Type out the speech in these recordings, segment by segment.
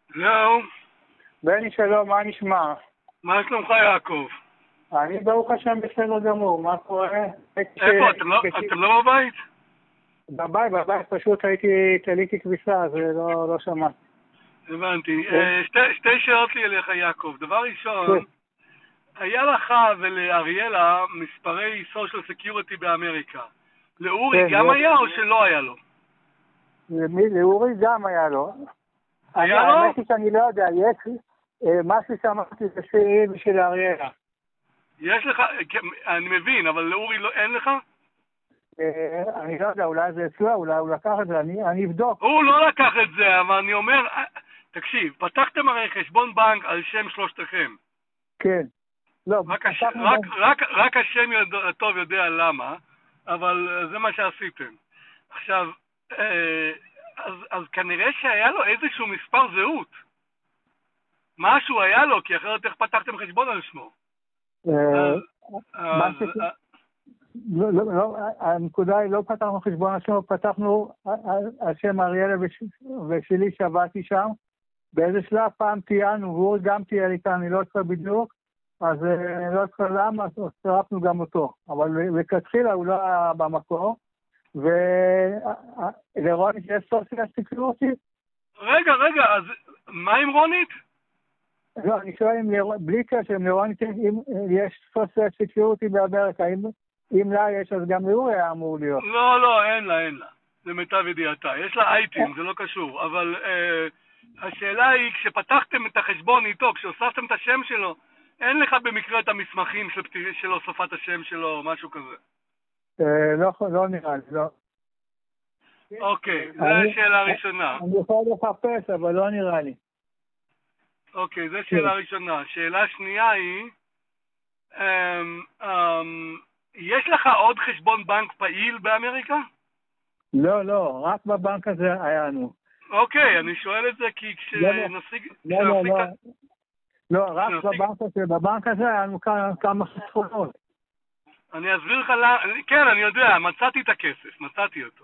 זהו, בני שלום, מה נשמע? מה שלומך יעקב? אני ברוך השם בסדר גמור, מה קורה? איפה, אתם לא בבית? בבית, פשוט תליתי כביסה, אז לא שמעתי. הבנתי. שתי שאלות לי אליך יעקב. דבר ראשון, היה לך ולאריאלה מספרי סושיאל סקיוריטי באמריקה. לאורי גם היה או שלא היה לו? לאורי גם היה לו. היה לו? האמת היא שאני לא יודע, יש משהו שאמרתי זה שלי ושל אריאלה. יש לך, אני מבין, אבל לאורי אין לך? אני לא יודע, אולי זה אצלו, אולי הוא לקח את זה, אני אבדוק. הוא לא לקח את זה, אבל אני אומר, תקשיב, פתחתם הרי חשבון בנק על שם שלושתכם. כן. לא, רק השם הטוב יודע למה, אבל זה מה שעשיתם. עכשיו, אז כנראה שהיה לו איזשהו מספר זהות. משהו היה לו, כי אחרת איך פתחתם חשבון על שמו? לא, הנקודה היא לא פתחנו חשבון על שמו, פתחנו על שם אריאלה ושלי שעבדתי שם. באיזה שלב פעם תיינו, והוא גם תהיה איתה, אני לא יודע בדיוק, אז לא יודע למה, אז צרפנו גם אותו. אבל וכתחילה הוא לא היה במקור, ולרונית יש סושיאל סקיוריטי? רגע, אז מה עם רונית? לא, אני שואל בלי קשר, אם לרונית יש סושיאל סקיוריטי באמריקה, אם לה יש, אז גם לאורי היה אמור להיות. לא, אין לה. זה מיטב ידיעתה. יש לה אייטים, זה לא קשור, אבל השאלה היא, כשפתחתם את החשבון איתו, כשהוספתם את השם שלו, אין לך במקרה את המסמכים של הוספת השם שלו או משהו כזה? לא נראה לי, לא. אוקיי, זו השאלה הראשונה. אני יכול לחפש, אבל לא נראה לי. אוקיי, זו שאלה ראשונה. שאלה שנייה היא, יש לך עוד חשבון בנק פעיל באמריקה? לא, רק בבנק הזה היה לנו. אוקיי, אני שואל את זה כי כשנשיג... לא, רק בבנק הזה היה לנו כמה חסכונות. אני אסביר לך כן, אני יודע, מצאתי את הכסף, מצאתי אותו.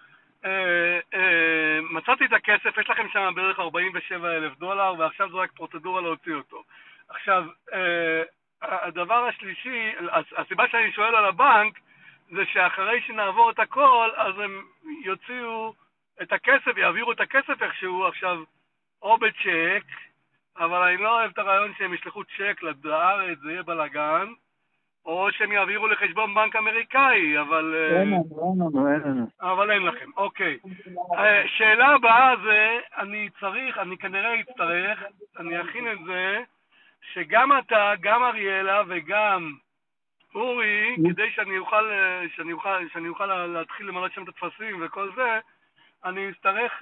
מצאתי את הכסף, יש לכם שם בערך $47,000, ועכשיו זו רק פרוצדורה להוציא אותו. עכשיו, הדבר השלישי, הסיבה שאני שואל על הבנק, זה שאחרי שנעבור את הכל, אז הם יוציאו את הכסף, יעבירו את הכסף איכשהו עכשיו, או בצ'ק, אבל אני לא אוהב את הרעיון שהם ישלחו צ'ק לארץ, זה יהיה בלגן, או שהם יעבירו לחשבון בנק אמריקאי, אבל... אין לנו. אבל אין לכם, אוקיי. שאלה הבאה זה, אני כנראה אצטרך, אני אכין את זה, שגם אתה, גם אריאלה וגם אורי, כדי שאני אוכל להתחיל למלא שם את התפסים וכל זה, אני אצטרך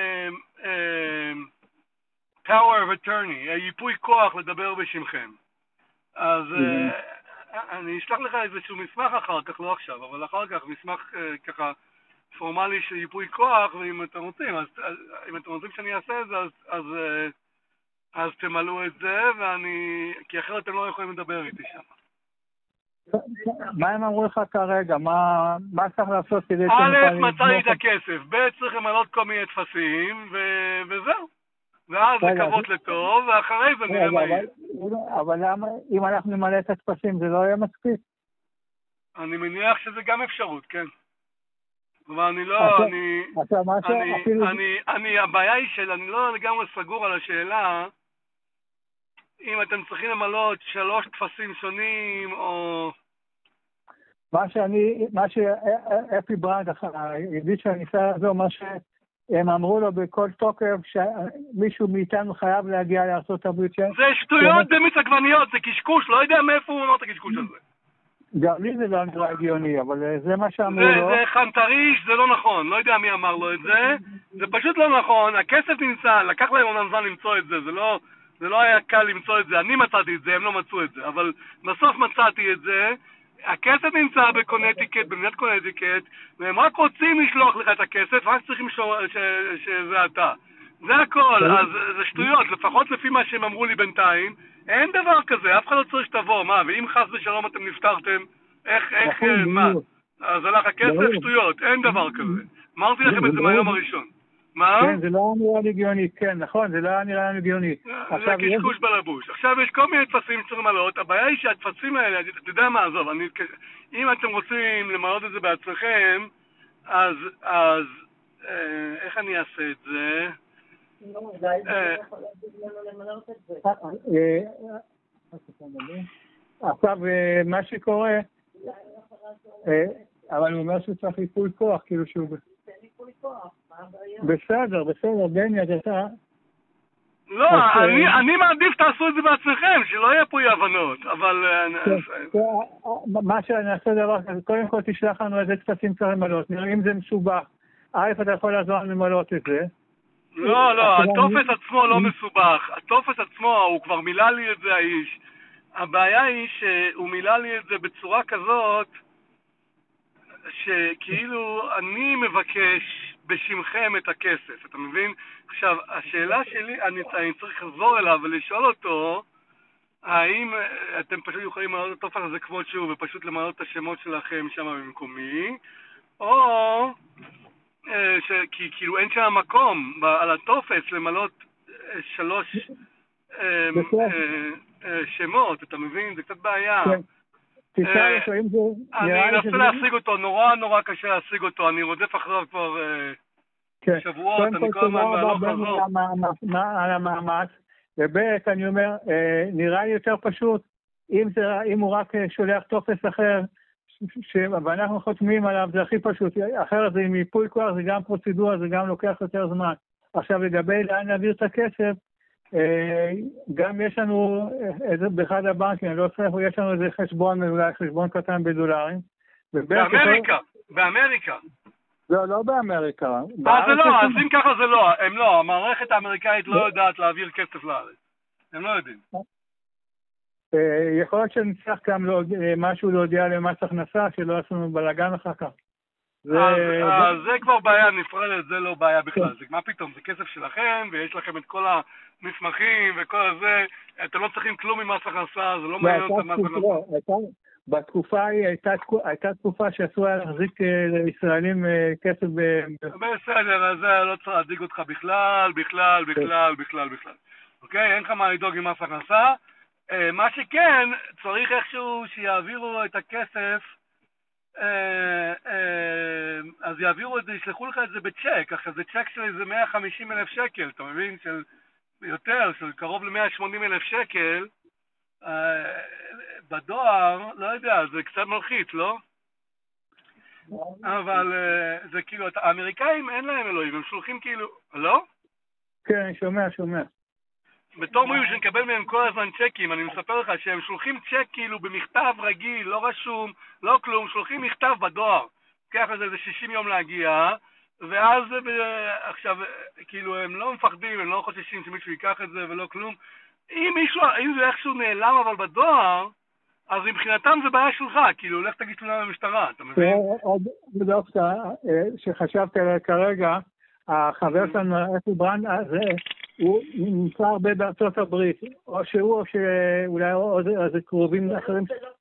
power of attorney, ייפוי כוח לדבר בשמכם. אז אני אשלח לך איזשהו מסמך אחר כך, לא עכשיו, אבל אחר כך מסמך ככה פורמלי של ייפוי כוח, ואם אתם רוצים שאני אעשה את זה, אז תמלאו את זה, כי אחרת אתם לא יכולים לדבר איתי שם. מה הם אמרו לך כרגע? מה צריך לעשות כדי... א', מצאתי את הכסף, ב', צריך למלות כל מיני תפסים, וזהו. ואז לקוות לטוב, ואחרי זה נראה מה יהיה. אבל למה, אם אנחנו נמלא את התפסים, זה לא יהיה מספיק? אני מניח שזה גם אפשרות, כן. אבל הבעיה היא שאני לא לגמרי סגור על השאלה, אם אתם צריכים למלות 3 תפסים שונים, או... מה שאפי ברנד, הידיד שאני ניסה לעזור, מה שהם אמרו לו בכל תוקף, שמישהו מאיתנו חייב להגיע לארצות הברית. זה שטויות דמיס עגבניות, זה קשקוש, לא יודע מאיפה הוא אמר את הקשקוש הזה. גם לי זה לא נראה הגיוני, אבל זה מה שאמרו לו. זה חנטריש, זה לא נכון, לא יודע מי אמר לו את זה, זה פשוט לא נכון, הכסף נמצא, לקח להם עוד זמן למצוא את זה, זה לא היה קל למצוא את זה, אני מצאתי את זה, הם לא מצאו את זה, אבל בסוף מצאתי את זה, הכסף נמצא בקונטיקט, במדינת קונטיקט, והם רק רוצים לשלוח לך את הכסף, רק צריכים שזה אתה. זה הכל, אז זה שטויות, לפחות לפי מה שהם אמרו לי בינתיים, אין דבר כזה, אף אחד לא צריך שתבוא, מה, ואם חס ושלום אתם נפטרתם, מה? אז הלך הכסף, שטויות, אין דבר כזה. אמרתי לכם את זה מהיום הראשון. מה? כן, זה לא היה נראה לי הגיוני, כן, נכון, זה לא היה נראה לי הגיוני. זה קשקוש בלבוש. עכשיו יש כל מיני טפסים שצריך למלות, הבעיה היא שהטפסים האלה, אתה יודע מה, עזוב, אם אתם רוצים למלות את זה בעצמכם, אז איך אני אעשה את זה? לא, זה יכול להגיד לנו למנות את זה. עכשיו, מה שקורה, אבל הוא אומר שהוא צריך ייפוי כוח, כאילו שהוא... זה ייפוי כוח, מה הבעיה? בסדר, בני, אתה... לא, אני מעדיף תעשו את זה בעצמכם, שלא יהיה פה אי הבנות, אבל... מה שאני אעשה דבר כזה, קודם כל תשלח לנו איזה טפסים צריך למלות, נראה אם זה מסובך, אתה יכול לעזור לנו למלות את זה. לא, הטופס עצמו לא מסובך, הטופס עצמו, הוא כבר מילא לי את זה האיש, הבעיה היא שהוא מילא לי את זה בצורה כזאת, שכאילו אני מבקש בשמכם את הכסף, אתה מבין? עכשיו, השאלה שלי, אני צריך לחזור אליו ולשאול אותו, האם אתם פשוט יכולים למלא את הטופס הזה כבוד שהוא ופשוט למלא את השמות שלכם שם במקומי, או כי כאילו אין שם מקום על הטופס למלות 3 שמות, אתה מבין? זה קצת בעיה. אני אנסה להשיג אותו, נורא קשה להשיג אותו, אני רודף אחריו כבר שבועות, אני כל הזמן בהלוך חזור. על המאמץ, ובית אני אומר, נראה לי יותר פשוט, אם הוא רק שולח טופס אחר, ואנחנו חותמים עליו, זה הכי פשוט, אחרת זה עם ייפוי כוח, זה גם פרוצדורה, זה גם לוקח יותר זמן. עכשיו לגבי לאן להעביר את הכסף, גם יש לנו באחד הבנקים, אני לא צריך, יש לנו איזה חשבון קטן בדולרים. באמריקה. לא באמריקה. זה לא, אז אם ככה זה לא, הם לא, המערכת האמריקאית לא יודעת להעביר כסף לארץ. הם לא יודעים. יכול להיות שנצטרך גם משהו להודיע למס הכנסה, שלא עשינו בלגן אחר כך. זה כבר בעיה נפרדת, זה לא בעיה בכלל. מה פתאום, זה כסף שלכם, ויש לכם את כל המסמכים וכל זה, אתם לא צריכים כלום ממס הכנסה, זה לא מעניין אותם מס הכנסה. בתקופה ההיא הייתה תקופה שאסור היה להחזיק לישראלים כסף בסדר, אז זה לא צריך להדאיג אותך בכלל. אוקיי? אין לך מה לדאוג עם מס הכנסה. מה שכן, צריך איכשהו שיעבירו את הכסף, אז יעבירו את זה, ישלחו לך את זה בצ'ק, אחרי זה צ'ק של איזה 150,000 שקל, אתה מבין? של יותר, של קרוב ל-180,000 שקל, בדואר, לא יודע, זה קצת מלחיץ, לא? אבל זה כאילו, האמריקאים אין להם אלוהים, הם שולחים כאילו, לא? כן, שומע. בתור מישהו שנקבל מהם כל הזמן צ'קים, אני מספר לך שהם שולחים צ'ק כאילו במכתב רגיל, לא רשום, לא כלום, שולחים מכתב בדואר. ככה זה 60 יום להגיע, ואז עכשיו, כאילו הם לא מפחדים, הם לא חוששים שמישהו ייקח את זה ולא כלום. אם זה איכשהו נעלם אבל בדואר, אז מבחינתם זה בעיה שלך, כאילו הולך תגיד תלונה במשטרה, אתה מבין? עוד דווקא שחשבתי עליה כרגע, החבר שלנו, אפי ברנד, הוא נמצא הרבה בארצות הברית, או שהוא, או שאולי עוד קרובים אחרים.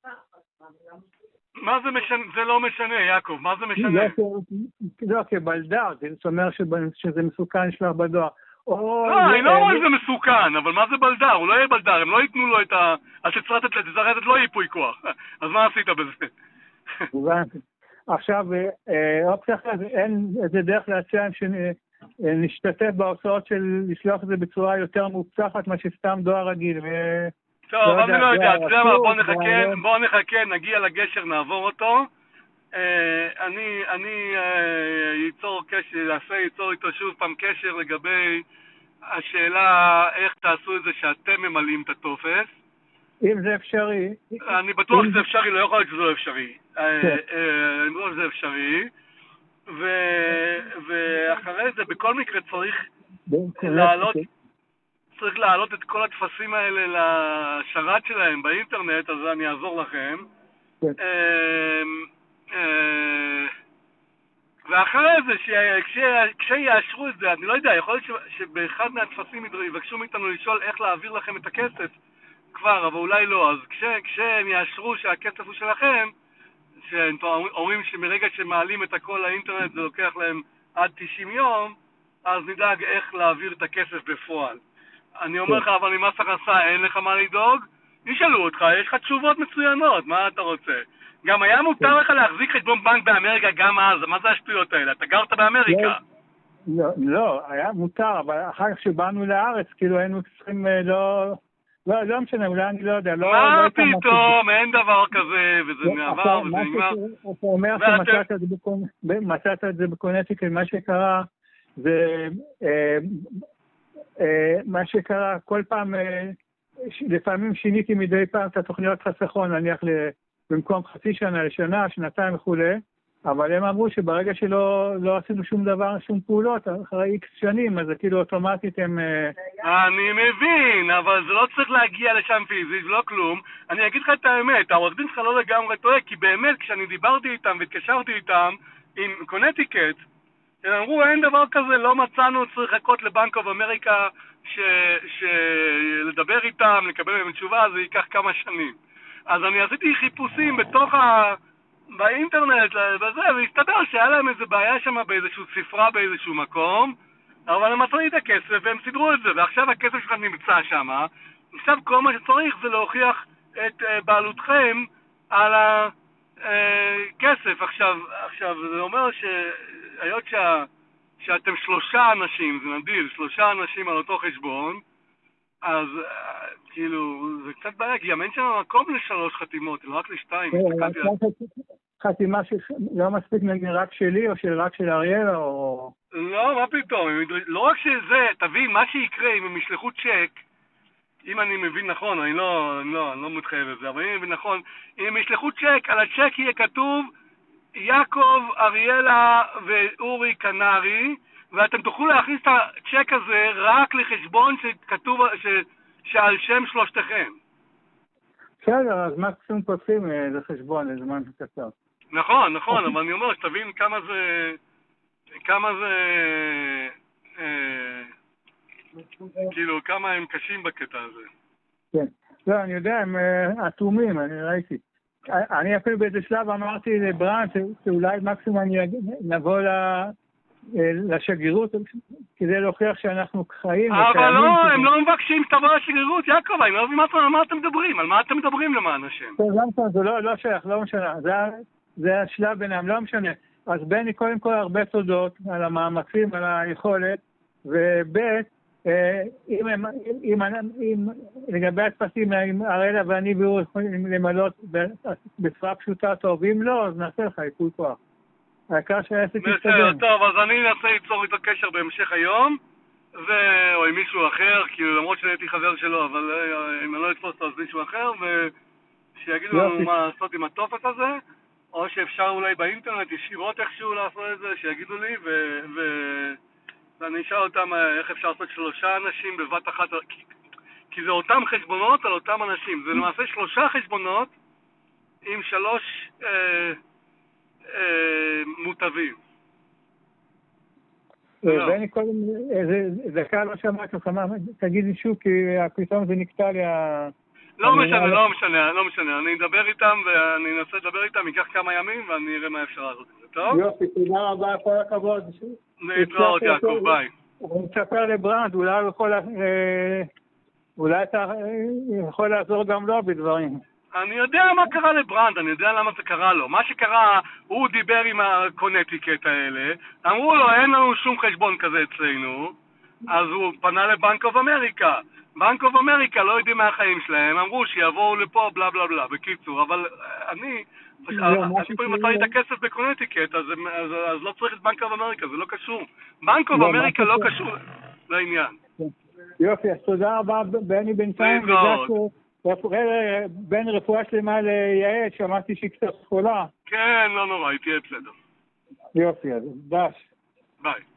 מה זה משנה? זה לא משנה, יעקב, מה זה משנה? לא, כבלדר, זאת אומרת שזה מסוכן לשלוח בדואר. לא, אני לא רואה שזה מסוכן, אבל מה זה בלדר? הוא לא יהיה בלדר, הם לא ייתנו לו את ה... אז תצטרך לא ייפוי כוח. אז מה עשית בזה? עכשיו, אופציה אחת, אין איזה דרך להציע שנשתתף בהוצאות של לשלוח את זה בצורה יותר מובטחת, מה שסתם דואר רגיל. טוב, אני לא יודע, בוא נחכה, נגיע לגשר, נעבור אותו. אני ייצור איתו שוב פעם קשר לגבי השאלה איך תעשו את זה שאתם ממלאים את הטופס. אם זה אפשרי. אני בטוח שזה אפשרי, לא יכול להיות שזה לא אפשרי. אני בטוח שזה אפשרי. ואחרי זה בכל מקרה צריך להעלות את כל התפסים האלה לשרת שלהם באינטרנט, אז אני אעזור לכם. ואחרי זה, כשיאשרו את זה, אני לא יודע, יכול להיות שבאחד מהתפסים יבקשו מאיתנו לשאול איך להעביר לכם את הכסף כבר, אבל אולי לא. אז כשהם יאשרו שהכסף הוא שלכם, שאומרים שמרגע שמעלים את הכל לאינטרנט זה לוקח להם עד 90 יום, אז נדאג איך להעביר את הכסף בפועל. אני אומר לך, אבל עם מס הכנסה אין לך מה לדאוג? ישאלו אותך, יש לך תשובות מצוינות, מה אתה רוצה? גם היה מותר לך להחזיק חשבון בנק באמריקה גם אז, מה זה השטויות האלה? אתה גרת באמריקה. לא, היה מותר, אבל אחר כך שבאנו לארץ, כאילו היינו צריכים, לא משנה, אולי אני לא יודע. מה פתאום, אין דבר כזה, וזה נעבר, וזה נגמר. אתה אומר שמצאת את זה בקונטיקט, מה שקרה, זה מה שקרה, כל פעם, לפעמים שיניתי מדי פעם את התוכניות חסכון, נניח במקום חצי שנה, לשנה, שנתיים וכו', אבל הם אמרו שברגע שלא עשינו שום דבר, שום פעולות, אחרי איקס שנים, אז זה כאילו אוטומטית הם... אני מבין, אבל זה לא צריך להגיע לשם פיזית, לא כלום. אני אגיד לך את האמת, העורך דין שלך לא לגמרי טועה, כי באמת כשאני דיברתי איתם והתקשרתי איתם עם קונטיקט, הם אמרו אין דבר כזה, לא מצאנו, צריך לחכות לבנק אוף אמריקה לדבר איתם, לקבל מהם תשובה, זה ייקח כמה שנים. אז אני עשיתי חיפושים באינטרנט וזה, והסתבר שהיה להם איזה בעיה שם באיזשהו ספרה באיזשהו מקום, אבל הם מצאו לי את הכסף והם סידרו את זה, ועכשיו הכסף שלך נמצא שם. עכשיו כל מה שצריך זה להוכיח את בעלותכם על הכסף. עכשיו זה אומר שהיות שאתם 3 אנשים, זה נדיר, 3 אנשים על אותו חשבון, אז כאילו זה קצת בעיה, כי גם אין שם מקום ל3 חתימות, אלא רק ל2. חתימה שלא מספיק רק שלי או רק של אריאל או... לא, מה פתאום, לא רק שזה, תבין, מה שיקרה אם הם ישלחו צ'ק, אם אני מבין נכון, אני לא מתחייב את זה, אבל אם אני מבין נכון, אם הם ישלחו צ'ק, על הצ'ק יהיה כתוב יעקב, אריאלה ואורי קנרי, ואתם תוכלו להכניס את הצ'ק הזה רק לחשבון שכתוב, שעל שם שלושתכם. בסדר, אז מקסימום כותבים לחשבון לזמן קצר. נכון, אבל אני אומר שתבין כמה זה כאילו, כמה הם קשים בקטע הזה. כן. לא, אני יודע, הם אטומים, אני ראיתי. אני אפילו באיזה שלב אמרתי לברנד שאולי מקסימום אני נבוא לשגרירות כדי להוכיח שאנחנו חיים. אבל לא, הם לא מבקשים שתבוא לשגרירות, יעקב, אני לא מבין על מה אתם מדברים, על מה אתם מדברים למען השם. זה לא שייך, לא משנה, זה השלב ביניהם, לא משנה. אז בני קודם כל הרבה תודות על המאמצים, על היכולת, ובית, אם לגבי התפסים, אם אריאלה ואני והוא יכולים למלות בצורה פשוטה טוב, אם לא, אז נעשה לך ייפוי כוח. העיקר שהעסק יתקדם. טוב, אז אני אנסה ליצור איתו קשר בהמשך היום, או עם מישהו אחר, כאילו למרות שאני הייתי חבר שלו, אבל אם אני לא אתפוס אותו אז מישהו אחר, ושיגידו לנו מה לעשות עם הטופס הזה, או שאפשר אולי באינטרנט ישירות איכשהו לעשות את זה, שיגידו לי, ואני אשאל אותם איך אפשר לעשות 3 אנשים בבת אחת, כי זה אותם חשבונות על אותם אנשים, זה למעשה 3 חשבונות עם 3 מוטבים. ואני קודם, דקה לא שמעתי לך, תגיד לי שוב, כי פתאום זה נקטע לי לא משנה, אני אדבר איתם ואני אנסה לדבר איתם, ייקח כמה ימים ואני אראה מה אפשר לעשות את זה, טוב? יופי, תודה רבה, כל הכבוד. להתראות יעקב, ביי. אני מספר לברנד, אולי אתה יכול לעזור גם לו בדברים. אני יודע מה קרה לברנד, אני יודע למה זה קרה לו. מה שקרה, הוא דיבר עם הקונטיקט האלה, אמרו לו אין לנו שום חשבון כזה אצלנו, אז הוא פנה לבנק אוף אמריקה. בנק אוף אמריקה לא יודעים מה החיים שלהם, אמרו שיבואו לפה בלה בלה בלה. בקיצור, אבל אני פה מצא לי את הכסף בקונטיקט, אז לא צריך את בנק אוף אמריקה, זה לא קשור. בנק אוף אמריקה לא קשור לעניין. יופי, אז תודה רבה בני בינתיים. בין רפואה שלמה ליעד, שמעתי שהיא קצת חולה. כן, לא נורא, היא תהיה בסדר. יופי, אז דש. ביי.